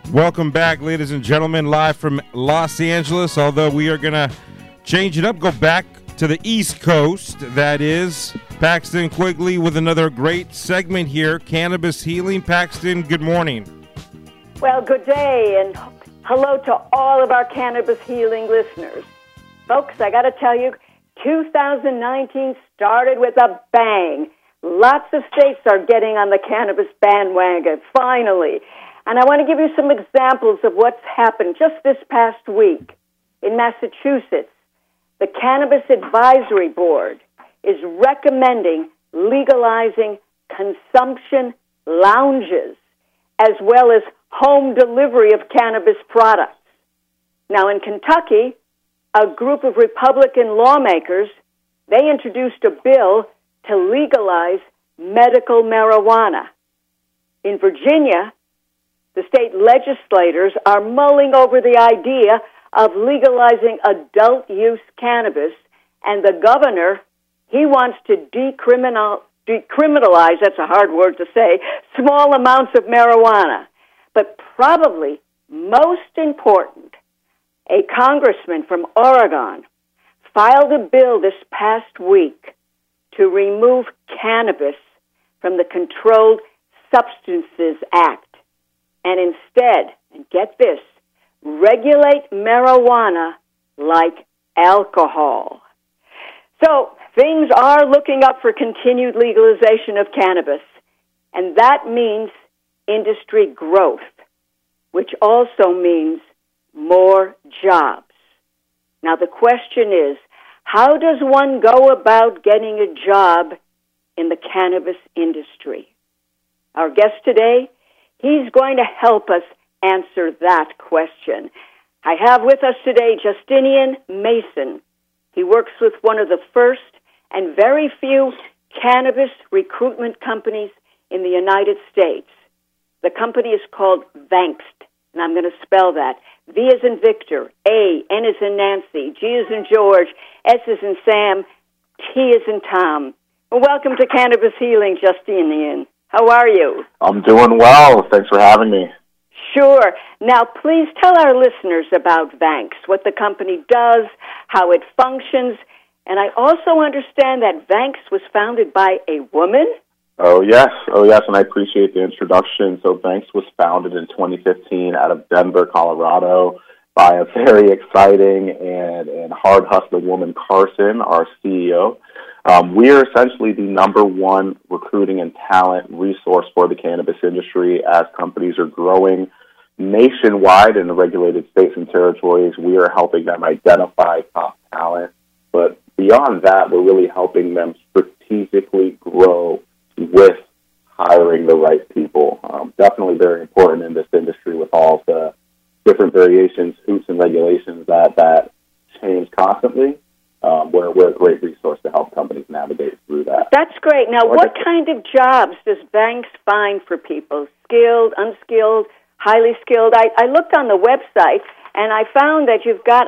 Welcome back, ladies and gentlemen, live from Los Angeles. Although we are going to change it up, go back to the East Coast. That is Paxton Quigley with another great segment here, Cannabis Healing. Paxton, good morning. Well, good day, and hello to all of our Cannabis Healing listeners. Folks, I got to tell you, 2019 started with a bang. Lots of states are getting on the cannabis bandwagon, finally. And I want to give you some examples of what's happened just this past week. In Massachusetts, the Cannabis Advisory Board is recommending legalizing consumption lounges as well as home delivery of cannabis products. Now, in Kentucky, a group of Republican lawmakers, they introduced a bill to legalize medical marijuana. In Virginia, the state legislators are mulling over the idea of legalizing adult-use cannabis, and the governor, he wants to decriminalize, that's a hard word to say, small amounts of marijuana. But probably most important, a congressman from Oregon filed a bill this past week to remove cannabis from the Controlled Substances Act. And instead, and get this, regulate marijuana like alcohol. So things are looking up for continued legalization of cannabis, and that means industry growth, which also means more jobs. Now the question is, how does one go about getting a job in the cannabis industry? Our guest today, he's going to help us answer that question. I have with us today Justinian Mason. He works with one of the first and very few cannabis recruitment companies in the United States. The company is called Vankst, and I'm going to spell that. V as in Victor, A, N as in Nancy, G as in George, S as in Sam, T as in Tom. Well, welcome to Cannabis Healing, Justinian. How are you? I'm doing well. Thanks for having me. Sure. Now, please tell our listeners about Vankst, what the company does, how it functions, and I also understand that Vankst was founded by a woman? Oh, yes, and I appreciate the introduction. So Vankst was founded in 2015 out of Denver, Colorado, by a very exciting and hard-hustling woman, Carson, our CEO. We are essentially the number one recruiting and talent resource for the cannabis industry. As companies are growing nationwide in the regulated states and territories, we are helping them identify top talent. But beyond that, we're really helping them strategically grow with hiring the right people. Definitely very important in this industry with all the different variations, hoops, and regulations that change constantly. We're a great resource to help companies navigate through that. That's great. Now, what kind of jobs does Vankst find for people? Skilled, unskilled, highly skilled? I looked on the website, and I found that you've got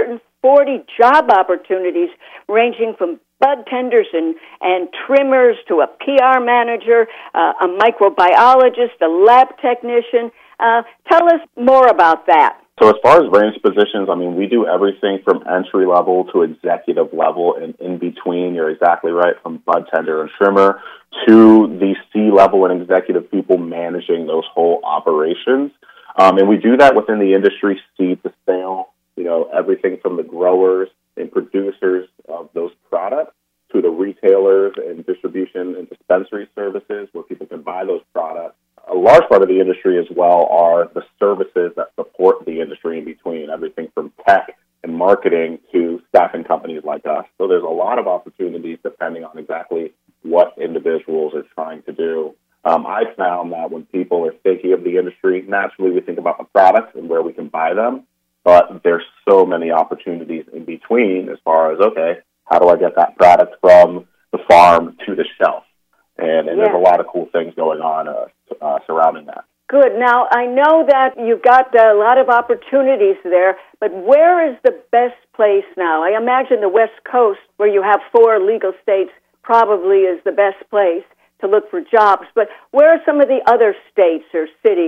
140 job opportunities ranging from bud tenders and trimmers to a PR manager, a microbiologist, a lab technician. Tell us more about that. So as far as range positions, we do everything from entry level to executive level and in between. You're exactly right, from bud tender and trimmer to the C-level and executive people managing those whole operations. And we do that within the industry, seed to sale, everything from the growers and producers of those products to the retailers and distribution and dispensary services where people can buy those products. A large part of the industry as well are the services that support the industry in between, everything from tech and marketing to staffing companies like us. So there's a lot of opportunities depending on exactly what individuals are trying to do. I found that when people are thinking of the industry, naturally we think about the products and where we can buy them, but there's so many opportunities in between as far as, okay, how do I get that product from the farm to the shelf? And there's a lot of cool things going on surrounding that. Good. Now, I know that you've got a lot of opportunities there, but where is the best place now? I imagine the West Coast, where you have 4 legal states, probably is the best place to look for jobs. But where are some of the other states or cities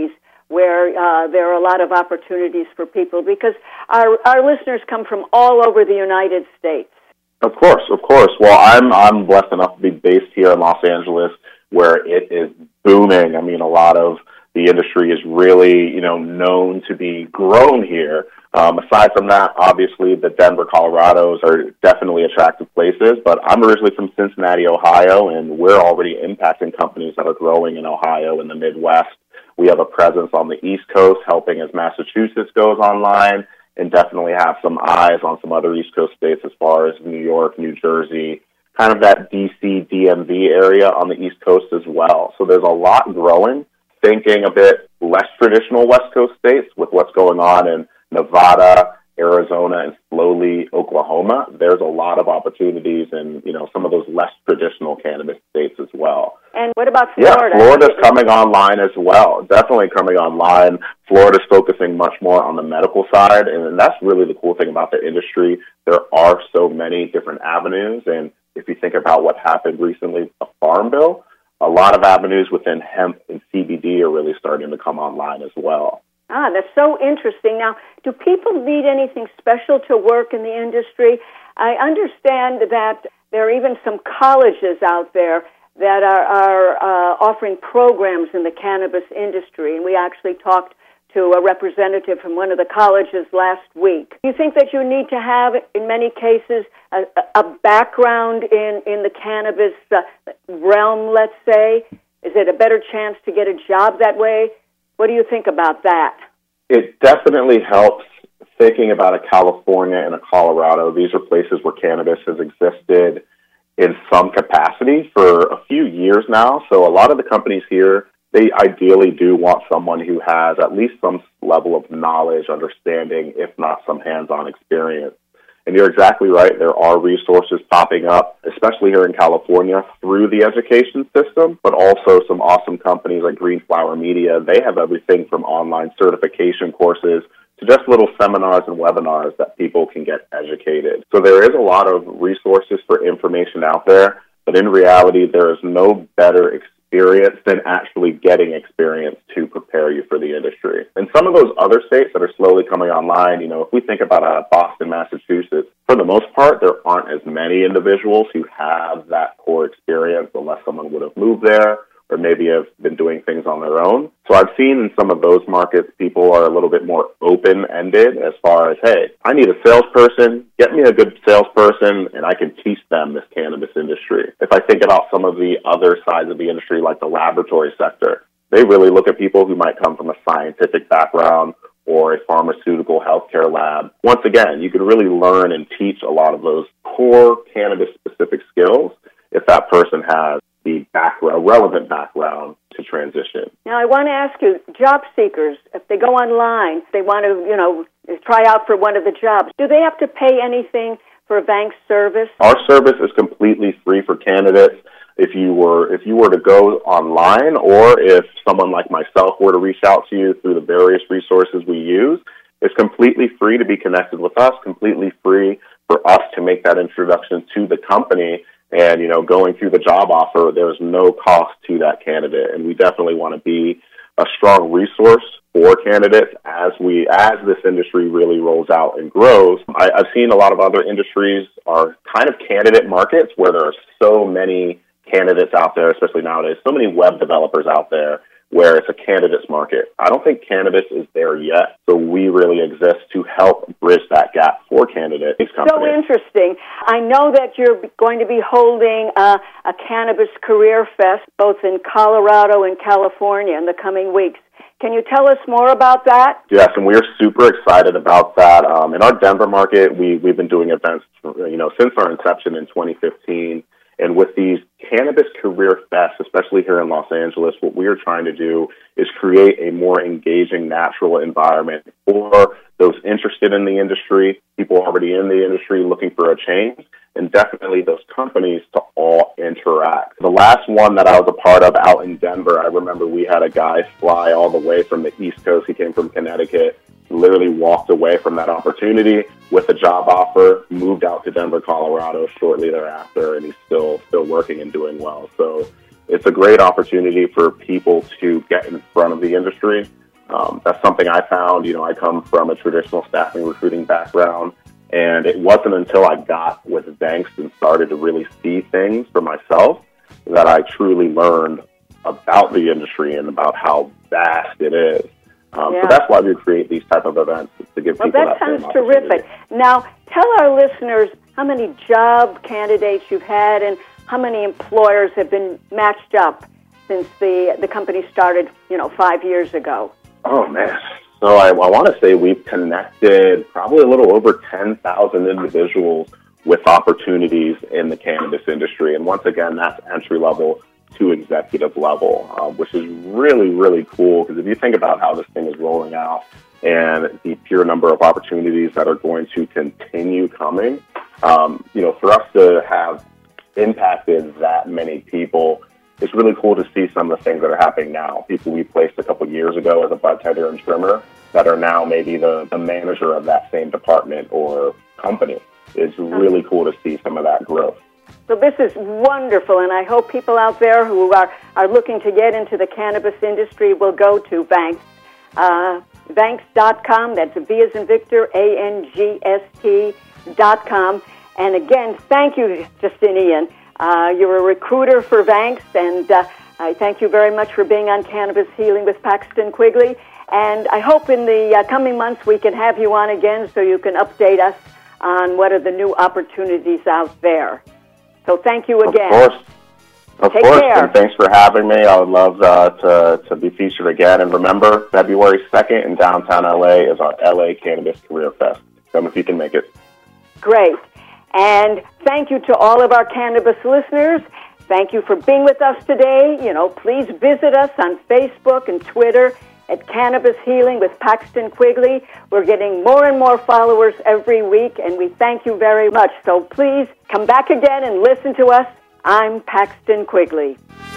where there are a lot of opportunities for people, because our listeners come from all over the United States. Of course. Well, I'm blessed enough to be based here in Los Angeles, where it is booming. I mean, a lot of the industry is really, known to be grown here. Aside from that, obviously, the Denver, Colorados are definitely attractive places, but I'm originally from Cincinnati, Ohio, and we're already impacting companies that are growing in Ohio and the Midwest. We have a presence on the East Coast, helping as Massachusetts goes online, and definitely have some eyes on some other East Coast states as far as New York, New Jersey, kind of that D.C., DMV area on the East Coast as well. So there's a lot growing, thinking a bit less traditional West Coast states with what's going on in Nevada, Arizona, and slowly Oklahoma. There's a lot of opportunities in, some of those less traditional cannabis states as well. And what about Florida? Yeah, Florida's coming online as well. Definitely coming online. Florida's focusing much more on the medical side, and that's really the cool thing about the industry. There are so many different avenues, and if you think about what happened recently, the Farm Bill, a lot of avenues within hemp and CBD are really starting to come online as well. That's so interesting. Now, do people need anything special to work in the industry? I understand that there are even some colleges out there that are offering programs in the cannabis industry, and we actually talked to a representative from one of the colleges last week. Do you think that you need to have, in many cases, a background in the cannabis realm, let's say? Is it a better chance to get a job that way? What do you think about that? It definitely helps thinking about a California and a Colorado. These are places where cannabis has existed in some capacity for a few years now. So a lot of the companies here, they ideally do want someone who has at least some level of knowledge, understanding, if not some hands-on experience. And you're exactly right. There are resources popping up, especially here in California, through the education system, but also some awesome companies like Green Flower Media. They have everything from online certification courses to just little seminars and webinars that people can get educated. So there is a lot of resources for information out there, but in reality, there is no better experience than actually getting experience to prepare you for the industry. And some of those other states that are slowly coming online, if we think about Boston, Massachusetts, for the most part, there aren't as many individuals who have that core experience unless someone would have moved there or maybe have been doing things on their own. So I've seen in some of those markets, people are a little bit more open-ended as far as, hey, I need a salesperson, get me a good salesperson, and I can teach them this cannabis industry. If I think about some of the other sides of the industry, like the laboratory sector, they really look at people who might come from a scientific background or a pharmaceutical healthcare lab. Once again, you can really learn and teach a lot of those core cannabis-specific skills if that person has the relevant background to transition. Now, I want to ask you, job seekers, if they go online, they want to, try out for one of the jobs, do they have to pay anything for Vank's service? Our service is completely free for candidates. If you were to go online, or if someone like myself were to reach out to you through the various resources we use, it's completely free to be connected with us, completely free for us to make that introduction to the company. And, going through the job offer, there's no cost to that candidate. And we definitely want to be a strong resource for candidates as this industry really rolls out and grows. I've seen a lot of other industries are kind of candidate markets where there are so many candidates out there, especially nowadays, so many web developers out there where it's a candidates market. I don't think cannabis is there yet, so we really exist to help bridge that gap for candidates. So interesting. I know that you're going to be holding a Cannabis Career Fest both in Colorado and California in the coming weeks. Can you tell us more about that? Yes, and we're super excited about that. In our Denver market, we've been doing events, since our inception in 2015. And with these Cannabis Career Fests, especially here in Los Angeles, what we are trying to do is create a more engaging, natural environment for those interested in the industry, people already in the industry looking for a change, and definitely those companies to all interact. The last one that I was a part of out in Denver, I remember we had a guy fly all the way from the East Coast. He came from Connecticut, literally walked away from that opportunity with a job offer, moved out to Denver, Colorado shortly thereafter, and he's still working and doing well. So it's a great opportunity for people to get in front of the industry, That's something I found. I come from a traditional staffing recruiting background, and it wasn't until I got with banks and started to really see things for myself that I truly learned about the industry and about how vast it is. So that's why we create these type of events, to give people that same opportunity. That sounds terrific. Now, tell our listeners how many job candidates you've had and how many employers have been matched up since the company started, 5 years ago. Oh, man. So I want to say we've connected probably a little over 10,000 individuals with opportunities in the cannabis industry. And once again, that's entry level to executive level, which is really, really cool, because if you think about how this thing is rolling out and the pure number of opportunities that are going to continue coming, for us to have impacted that many people, it's really cool to see some of the things that are happening now. People we placed a couple years ago as a bud tender and trimmer that are now maybe the manager of that same department or company. It's really cool to see some of that growth. So this is wonderful, and I hope people out there who are looking to get into the cannabis industry will go to Vanxt, Vanxt.com. That's V as in Victor, ANGST.com. And again, thank you, Justinian. You're a recruiter for Vanxt, and I thank you very much for being on Cannabis Healing with Paxton Quigley. And I hope in the coming months we can have you on again so you can update us on what are the new opportunities out there. So thank you again. Of course, and thanks for having me. I would love to be featured again. And remember, February 2nd in downtown LA is our LA Cannabis Career Fest. Come if you can make it. Great. And thank you to all of our cannabis listeners. Thank you for being with us today. Please visit us on Facebook and Twitter at Cannabis Healing with Paxton Quigley. We're getting more and more followers every week, and we thank you very much. So please come back again and listen to us. I'm Paxton Quigley.